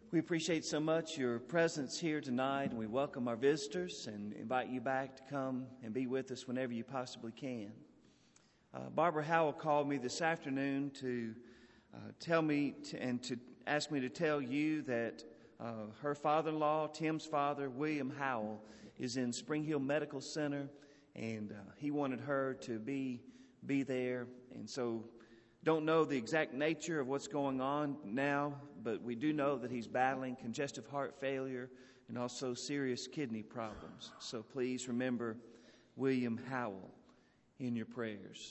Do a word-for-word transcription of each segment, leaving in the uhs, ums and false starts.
We appreciate so much your presence here tonight, and we welcome our visitors and invite you back to come and be with us whenever you possibly can. Uh, Barbara Howell called me this afternoon to uh, tell me to, and to ask me to tell you that uh, her father-in-law, Tim's father, William Howell, is in Spring Hill Medical Center, and uh, he wanted her to be be there, and so don't know the exact nature of what's going on now, but we do know that he's battling congestive heart failure and also serious kidney problems. So please remember William Howell in your prayers.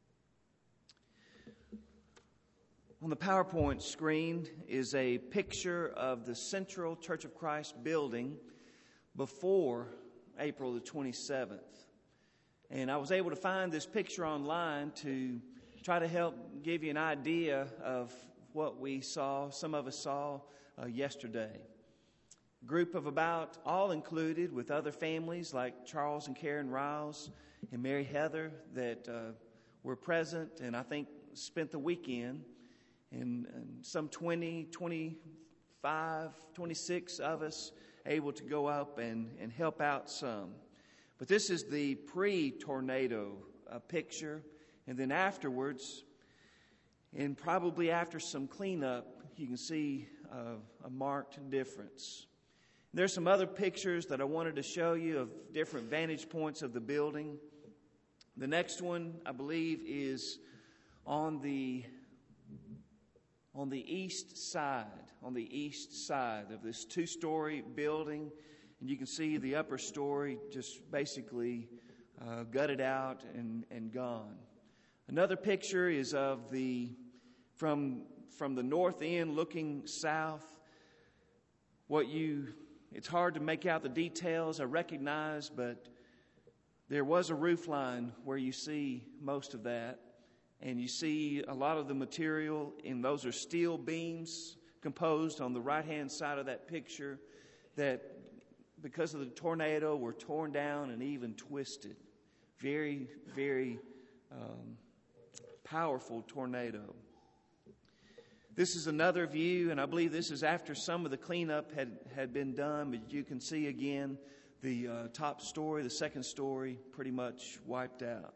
On the PowerPoint screen is a picture of the Central Church of Christ building before April the twenty-seventh. And I was able to find this picture online to try to help give you an idea of what we saw, some of us saw uh, yesterday. A group of about, all included, with other families like Charles and Karen Riles and Mary Heather that uh, were present and I think spent the weekend. And, and some twenty, twenty-five, twenty-six of us able to go up and, and help out some. But this is the pre-tornado uh, picture. And then afterwards, and probably after some cleanup, you can see uh, a marked difference. There's some other pictures that I wanted to show you of different vantage points of the building. The next one, I believe, is on the on the east side, on the east side of this two-story building. And you can see the upper story just basically uh, gutted out and, and gone. Another picture is of the from from the north end looking south. What you it's hard to make out the details, I recognize, but there was a roof line where you see most of that, and you see a lot of the material, and those are steel beams composed on the right-hand side of that picture that, because of the tornado, were torn down and even twisted. Very, very um, powerful tornado. This is another view, and I believe this is after some of the cleanup had, had been done, but you can see again the uh, top story, the second story, pretty much wiped out.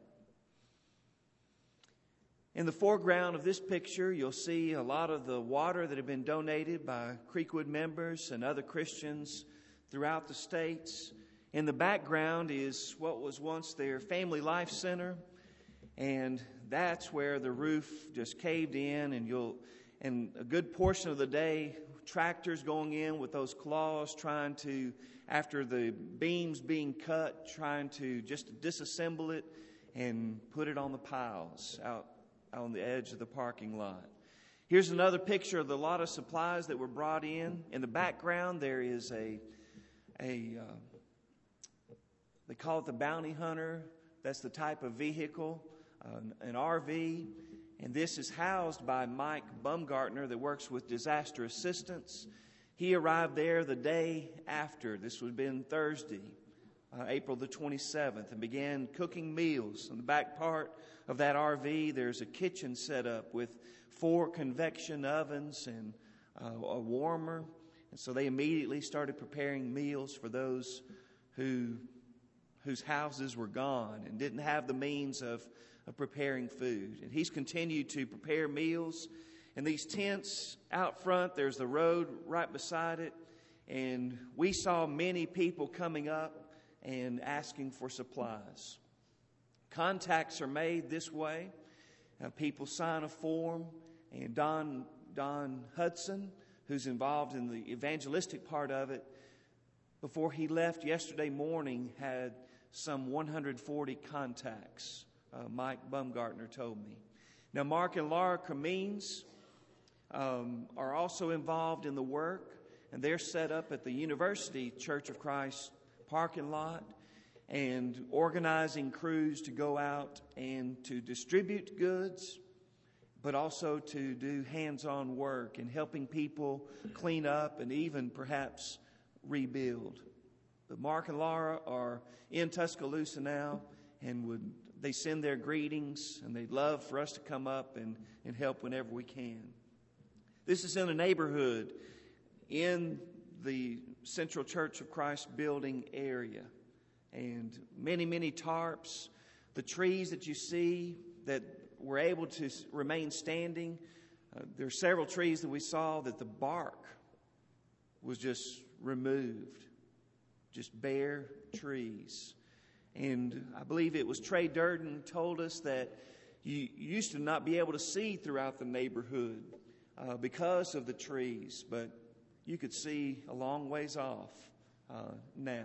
In the foreground of this picture, you'll see a lot of the water that had been donated by Creekwood members and other Christians throughout the states. In the background is what was once their Family Life Center, and that's where the roof just caved in, and you'll, and a good portion of the day, tractors going in with those claws trying to, after the beams being cut, trying to just disassemble it and put it on the piles out, out on the edge of the parking lot. Here's another picture of the lot of supplies that were brought in. In the background, there is a, a uh, they call it the Bounty Hunter. That's the type of vehicle. Uh, an R V, and this is housed by Mike Bumgartner that works with Disaster Assistance. He arrived there the day after. This would have been Thursday, uh, April the twenty-seventh, and began cooking meals. In the back part of that R V, there's a kitchen set up with four convection ovens and uh, a warmer. And so they immediately started preparing meals for those who whose houses were gone and didn't have the means of of preparing food. And he's continued to prepare meals. And these tents out front, there's the road right beside it. And we saw many people coming up and asking for supplies. Contacts are made this way. Uh, people sign a form. And Don, Don Hudson, who's involved in the evangelistic part of it, before he left yesterday morning, had some one hundred forty contacts. Uh, Mike Bumgartner told me. Now, Mark and Laura Cremines um, are also involved in the work, and they're set up at the University Church of Christ parking lot and organizing crews to go out and to distribute goods, but also to do hands-on work and helping people clean up and even perhaps rebuild. But Mark and Laura are in Tuscaloosa now, and would they send their greetings, and they'd love for us to come up and, and help whenever we can. This is in a neighborhood in the Central Church of Christ building area. And many, many tarps. The trees that you see that were able to remain standing, uh, there are several trees that we saw that the bark was just removed. Just bare trees. And I believe it was Trey Durden told us that you used to not be able to see throughout the neighborhood uh, because of the trees, but you could see a long ways off uh, now.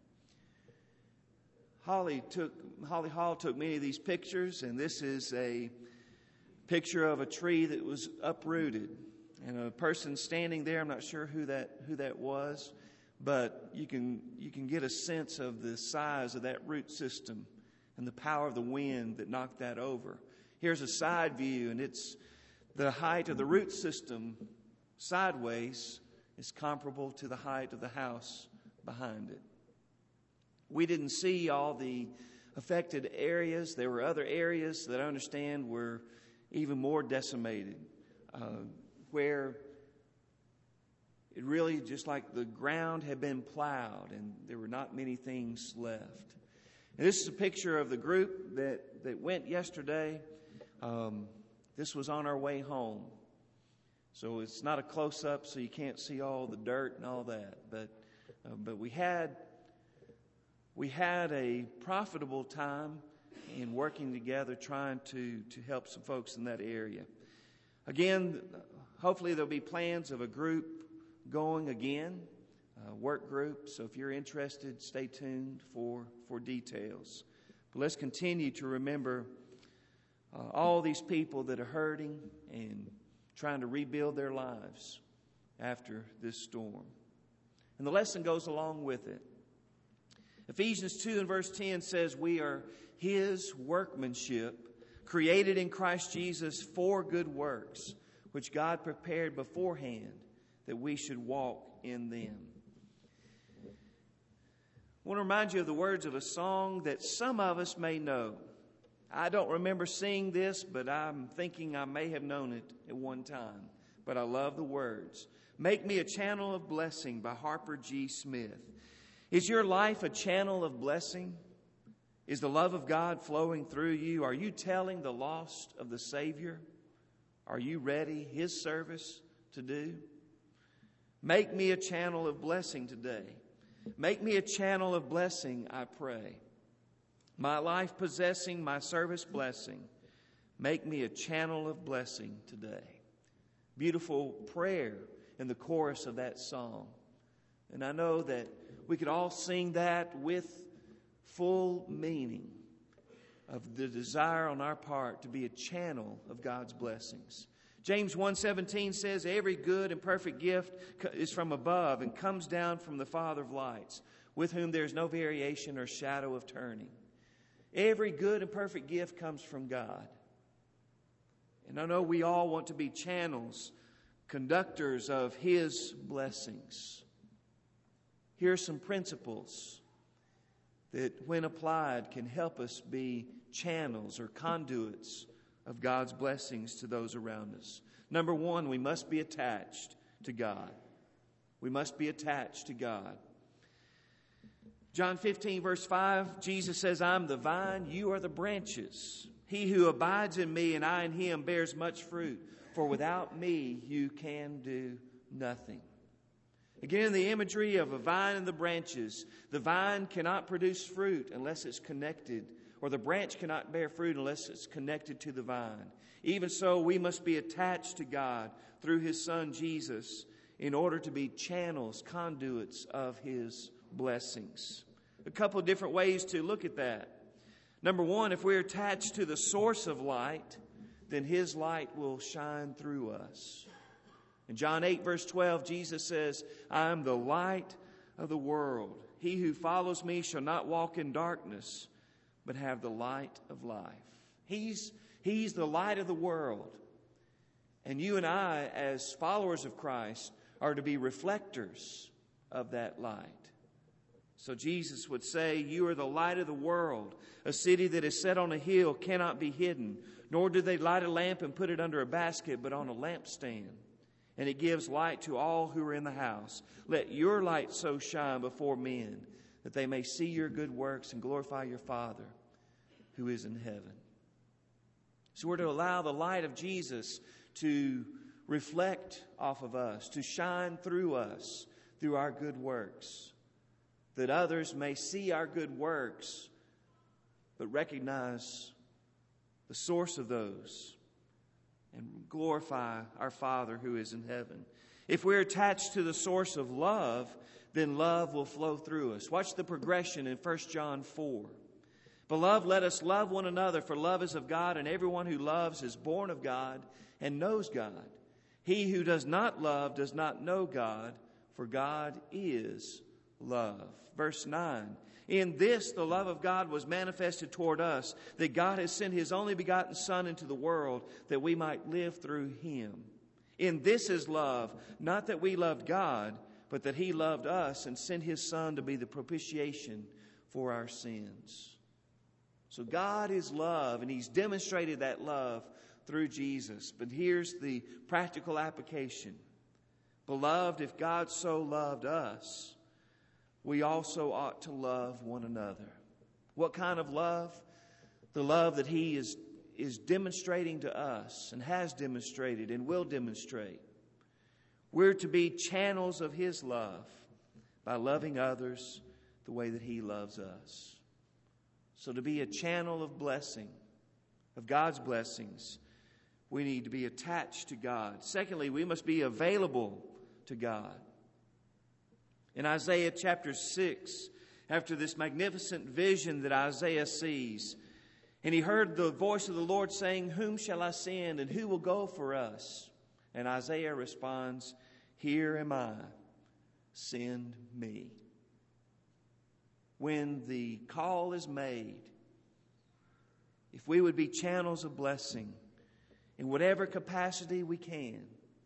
Holly took Holly Hall took many of these pictures, and this is a picture of a tree that was uprooted, and a person standing there. I'm not sure who that who that was, but you can you can get a sense of the size of that root system and the power of the wind that knocked that over. Here's a side view, and it's the height of the root system sideways is comparable to the height of the house behind it. We didn't see all the affected areas. There were other areas that I understand were even more decimated, uh, where it really just like the ground had been plowed and there were not many things left. And this is a picture of the group that, that went yesterday. Um, this was on our way home. So it's not a close-up, so you can't see all the dirt and all that. But uh, but we had we had a profitable time in working together, trying to, to help some folks in that area. Again, hopefully there'll be plans of a group going again, a work group. So if you're interested, stay tuned for, for details. But let's continue to remember uh, all these people that are hurting and trying to rebuild their lives after this storm. And the lesson goes along with it. Ephesians two and verse ten says we are His workmanship, created in Christ Jesus for good works, which God prepared beforehand that we should walk in them. I want to remind you of the words of a song that some of us may know. I don't remember seeing this, but I'm thinking I may have known it at one time. But I love the words. Make Me a Channel of Blessing by Harper G. Smith. Is your life a channel of blessing? Is the love of God flowing through you? Are you telling the lost of the Savior? Are you ready His service to do? Make me a channel of blessing today. Make me a channel of blessing, I pray. My life possessing, my service blessing. Make me a channel of blessing today. Beautiful prayer in the chorus of that song. And I know that we could all sing that with full meaning of the desire on our part to be a channel of God's blessings. James one seventeen says, every good and perfect gift is from above and comes down from the Father of lights, with whom there is no variation or shadow of turning. Every good and perfect gift comes from God. And I know we all want to be channels, conductors of His blessings. Here are some principles that, when applied, can help us be channels or conduits of God's blessings to those around us. Number one, we must be attached to God. We must be attached to God. John fifteen, verse five, Jesus says, I'm the vine, you are the branches. He who abides in me and I in him bears much fruit, for without me you can do nothing. Again, the imagery of a vine and the branches. The vine cannot produce fruit unless it's connected, or the branch cannot bear fruit unless it's connected to the vine. Even so, we must be attached to God through His Son Jesus in order to be channels, conduits of His blessings. A couple of different ways to look at that. Number one, if we're attached to the source of light, then His light will shine through us. In John eight, verse twelve, Jesus says, I am the light of the world. He who follows me shall not walk in darkness, but have the light of life. He's, he's the light of the world. And you and I, as followers of Christ, are to be reflectors of that light. So Jesus would say, you are the light of the world. A city that is set on a hill cannot be hidden, nor do they light a lamp and put it under a basket, but on a lampstand. and it gives light to all who are in the house. Let your light so shine before men that they may see your good works and glorify your Father who is in heaven. So we're to allow the light of Jesus to reflect off of us, to shine through us, through our good works, that others may see our good works, but recognize the source of those and glorify our Father who is in heaven. If we're attached to the source of love, then love will flow through us. Watch the progression in First John four. Beloved, let us love one another, for love is of God, and everyone who loves is born of God and knows God. He who does not love does not know God, for God is love. Verse nine. In this the love of God was manifested toward us, that God has sent His only begotten Son into the world, that we might live through Him. In this is love, not that we loved God, but that He loved us and sent His Son to be the propitiation for our sins. So God is love, and He's demonstrated that love through Jesus. But here's the practical application. Beloved, if God so loved us, we also ought to love one another. What kind of love? The love that He is, is demonstrating to us and has demonstrated and will demonstrate. We're to be channels of His love by loving others the way that He loves us. So to be a channel of blessing, of God's blessings, we need to be attached to God. Secondly, we must be available to God. In Isaiah chapter six, after this magnificent vision that Isaiah sees, and he heard the voice of the Lord saying, "Whom shall I send, and who will go for us?" And Isaiah responds, "Here am I, send me." When the call is made, if we would be channels of blessing in whatever capacity we can,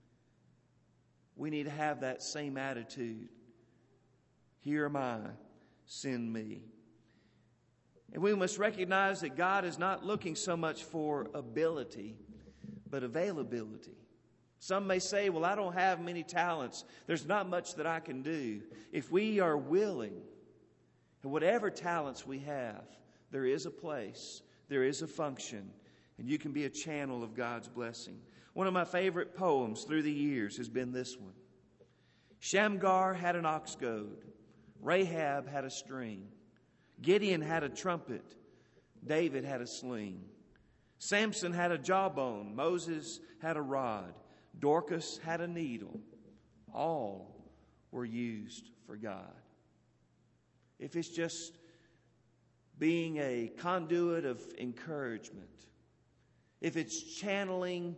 we need to have that same attitude. Here am I, send me. And we must recognize that God is not looking so much for ability, but availability. Some may say, well, I don't have many talents. There's not much that I can do. If we are willing, and whatever talents we have, there is a place, there is a function, and you can be a channel of God's blessing. One of my favorite poems through the years has been this one. Shamgar had an ox goad. Rahab had a string. Gideon had a trumpet. David had a sling. Samson had a jawbone. Moses had a rod. Dorcas had a needle. All were used for God. If it's just being a conduit of encouragement, if it's channeling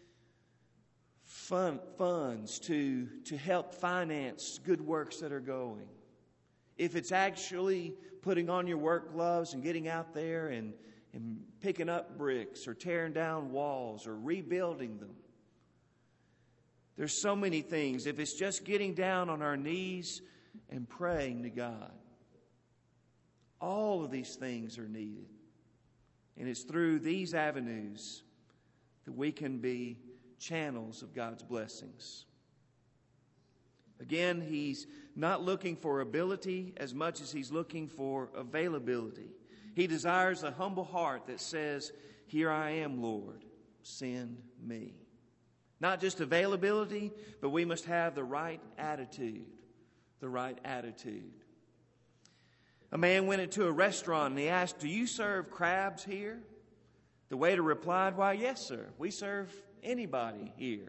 fun, funds to, to help finance good works that are going, if it's actually putting on your work gloves and getting out there and, and picking up bricks or tearing down walls or rebuilding them, there's so many things. If it's just getting down on our knees and praying to God, all of these things are needed. And it's through these avenues that we can be channels of God's blessings. Again, He's not looking for ability as much as He's looking for availability. He desires a humble heart that says, "Here I am, Lord, send me." Not just availability, but we must have the right attitude. The right attitude. A man went into a restaurant and he asked, "Do you serve crabs here?" The waiter replied, "Why, yes, sir. We serve anybody here."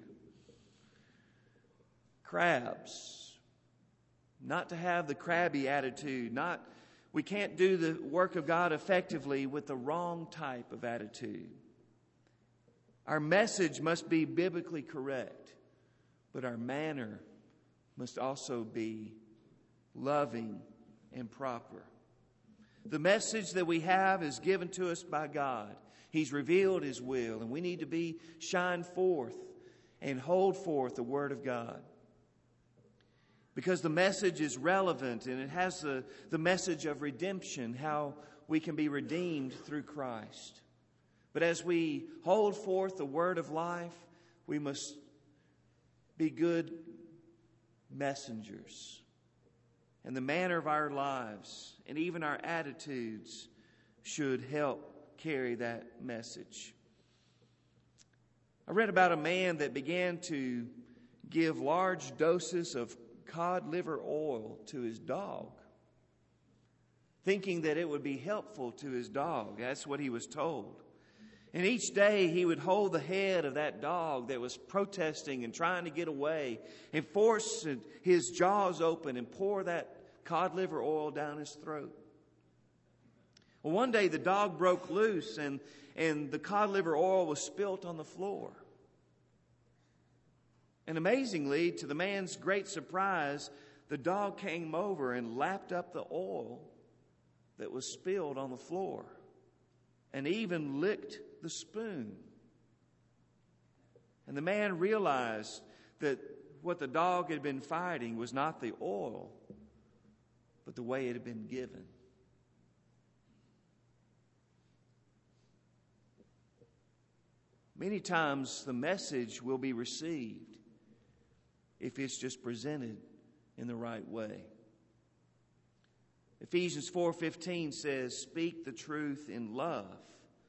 Crabs. Not to have the crabby attitude. Not, we can't do the work of God effectively with the wrong type of attitude. Our message must be biblically correct, but our manner must also be loving and proper. The message that we have is given to us by God. He's revealed His will, and we need to be shine forth and hold forth the Word of God. Because the message is relevant, and it has the, the message of redemption, how we can be redeemed through Christ. But as we hold forth the word of life, we must be good messengers. And the manner of our lives and even our attitudes should help carry that message. I read about a man that began to give large doses of cod liver oil to his dog, thinking that it would be helpful to his dog. That's what he was told. And each day he would hold the head of that dog that was protesting and trying to get away and force his jaws open and pour that cod liver oil down his throat. Well, one day the dog broke loose and, and the cod liver oil was spilt on the floor. And amazingly, to the man's great surprise, the dog came over and lapped up the oil that was spilled on the floor and even licked the spoon. And the man realized that what the dog had been fighting was not the oil, but the way it had been given. Many times the message will be received if it's just presented in the right way. Ephesians four fifteen says, "Speak the truth in love."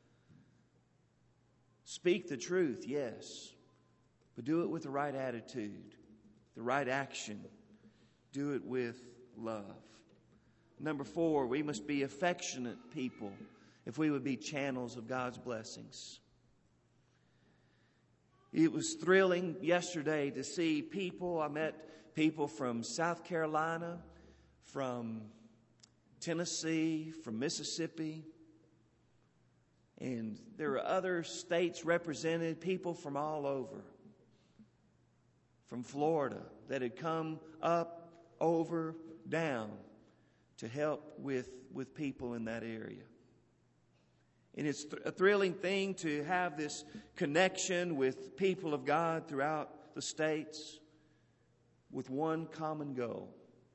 Speak the truth, yes, but do it with the right attitude, the right action. Do it with love. Number four, we must be affectionate people if we would be channels of God's blessings. It was thrilling yesterday to see people. I met people from South Carolina, from Tennessee, from Mississippi, and there were other states represented, people from all over, from Florida, that had come up, over, down to help with, with people in that area. And it's th- a thrilling thing to have this connection with people of God throughout the states with one common goal: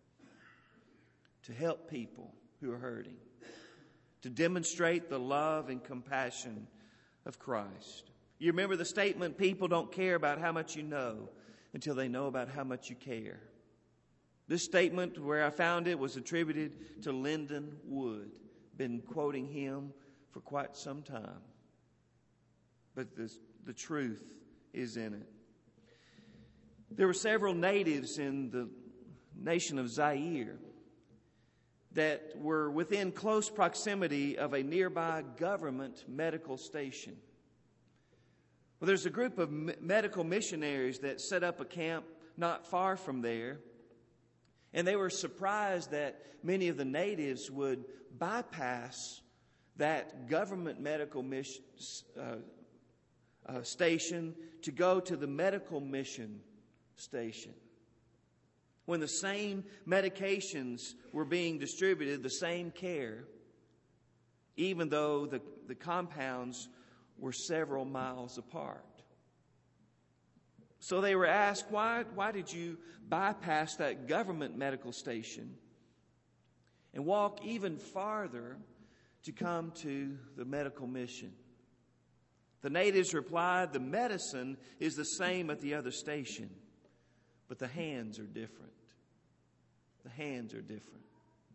to help people who are hurting, to demonstrate the love and compassion of Christ. You remember the statement, people don't care about how much you know until they know about how much you care. This statement, where I found it, was attributed to Lyndon Wood. Been quoting him for quite some time. But the, the truth is in it. There were several natives in the nation of Zaire that were within close proximity of a nearby government medical station. Well, there's a group of medical missionaries that set up a camp not far from there, and they were surprised that many of the natives would bypass that government medical mission, uh, uh, station to go to the medical mission station. When the same medications were being distributed, the same care, even though the, the compounds were several miles apart. So they were asked, why, why did you bypass that government medical station and walk even farther to come to the medical mission? The natives replied, the medicine is the same at the other station, but the hands are different. The hands are different.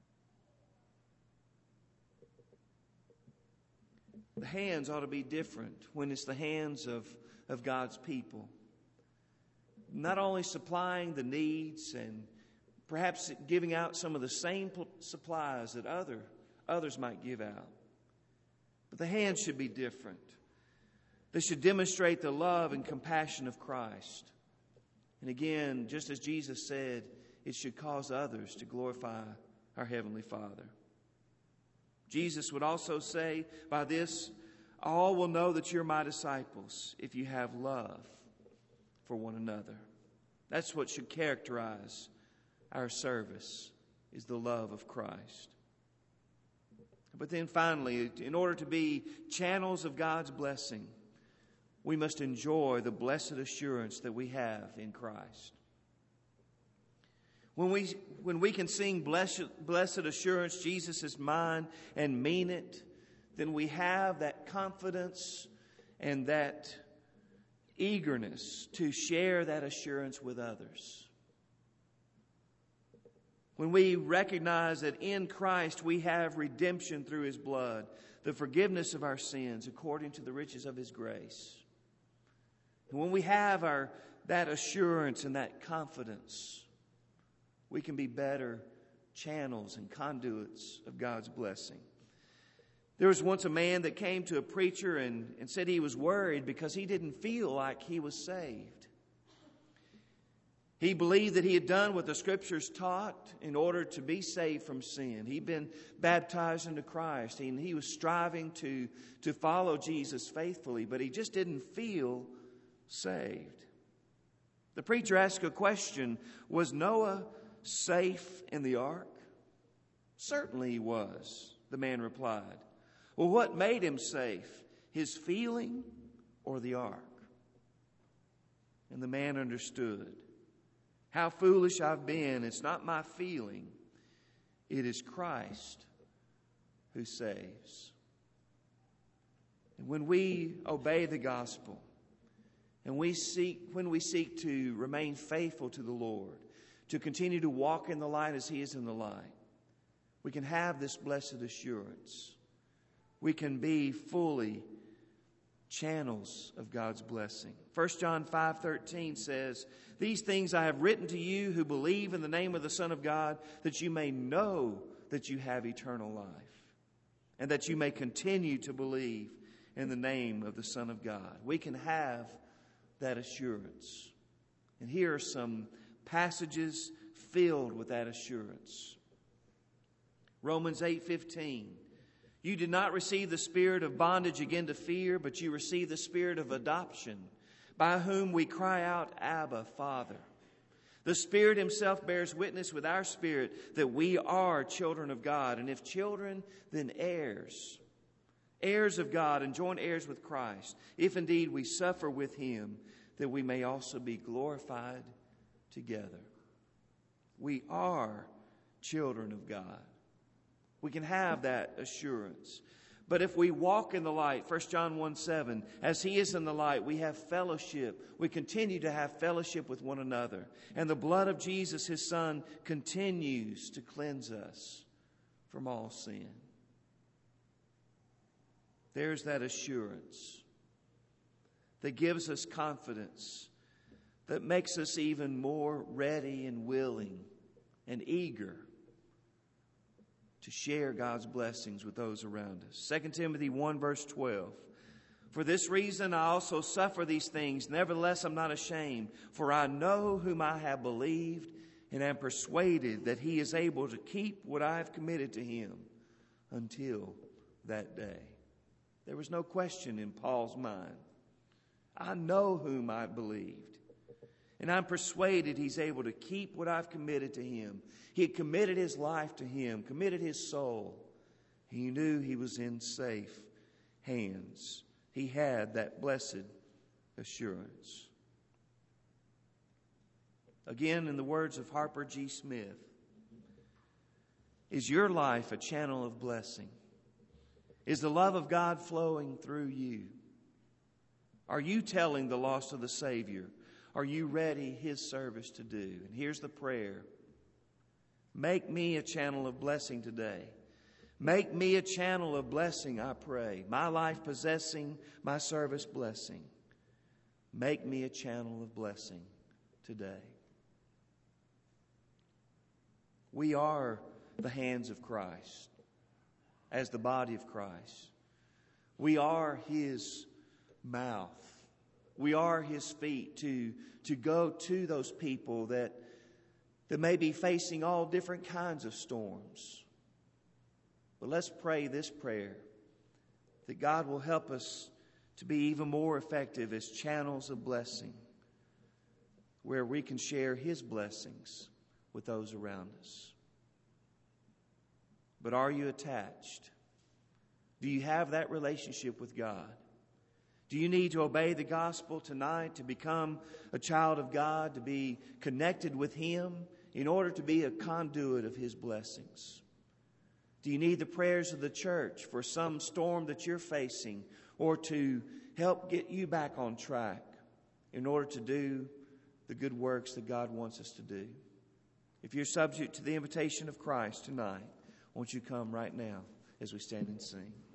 The hands ought to be different when it's the hands of, of God's people. Not only supplying the needs and perhaps giving out some of the same supplies that other others might give out, but the hands should be different. They should demonstrate the love and compassion of Christ. And again, just as Jesus said, it should cause others to glorify our Heavenly Father. Jesus would also say, by this, all will know that you're my disciples if you have love for one another. That's what should characterize our service, is the love of Christ. But then finally, in order to be channels of God's blessing, we must enjoy the blessed assurance that we have in Christ. When we, when we can sing blessed, blessed assurance, Jesus is mine, and mean it, then we have that confidence and that eagerness to share that assurance with others. When we recognize that in Christ we have redemption through His blood, the forgiveness of our sins according to the riches of His grace. And when we have our that assurance and that confidence, we can be better channels and conduits of God's blessing. There was once a man that came to a preacher and, and said he was worried because he didn't feel like he was saved. He believed that he had done what the Scriptures taught in order to be saved from sin. He'd been baptized into Christ, and he was striving to, to follow Jesus faithfully, but he just didn't feel saved. The preacher asked a question: was Noah safe in the ark? Certainly he was, the man replied. Well, what made him safe? His feeling or the ark? And the man understood. How foolish I've been. It's not my feeling. It is Christ who saves. And when we obey the gospel, and we seek, when we seek to remain faithful to the Lord, to continue to walk in the light as He is in the light, we can have this blessed assurance. We can be fully channels of God's blessing. First John five thirteen says, "These things I have written to you who believe in the name of the Son of God, that you may know that you have eternal life, and that you may continue to believe in the name of the Son of God." We can have that assurance. And here are some passages filled with that assurance. Romans eight fifteen. You did not receive the spirit of bondage again to fear, but you received the spirit of adoption, by whom we cry out, Abba, Father. The Spirit Himself bears witness with our spirit that we are children of God, and if children, then heirs. Heirs of God and joint heirs with Christ, if indeed we suffer with Him, that we may also be glorified together. We are children of God. We can have that assurance. But if we walk in the light, First John one seven, as He is in the light, we have fellowship. We continue to have fellowship with one another. And the blood of Jesus, His Son, continues to cleanse us from all sin. There's that assurance that gives us confidence, that makes us even more ready and willing and eager to share God's blessings with those around us. Second Timothy one verse twelve. For this reason I also suffer these things. Nevertheless, I'm not ashamed, for I know whom I have believed and am persuaded that He is able to keep what I have committed to Him until that day. There was no question in Paul's mind. I know whom I believed, and I'm persuaded He's able to keep what I've committed to Him. He had committed his life to Him, committed his soul. He knew he was in safe hands. He had that blessed assurance. Again, in the words of Harper G. Smith, is your life a channel of blessing? Is the love of God flowing through you? Are you telling the lost of the Savior? Are you ready His service to do? And here's the prayer. Make me a channel of blessing today. Make me a channel of blessing, I pray. My life possessing, my service blessing. Make me a channel of blessing today. We are the hands of Christ as the body of Christ. We are His mouth. We are His feet to, to go to those people that that may be facing all different kinds of storms. But let's pray this prayer, that God will help us to be even more effective as channels of blessing, where we can share His blessings with those around us. But are you attached? Do you have that relationship with God? Do you need to obey the gospel tonight to become a child of God, to be connected with Him in order to be a conduit of His blessings? Do you need the prayers of the church for some storm that you're facing, or to help get you back on track? in order to do the good works that God wants us to do. If you're subject to the invitation of Christ tonight, won't you come right now as we stand and sing?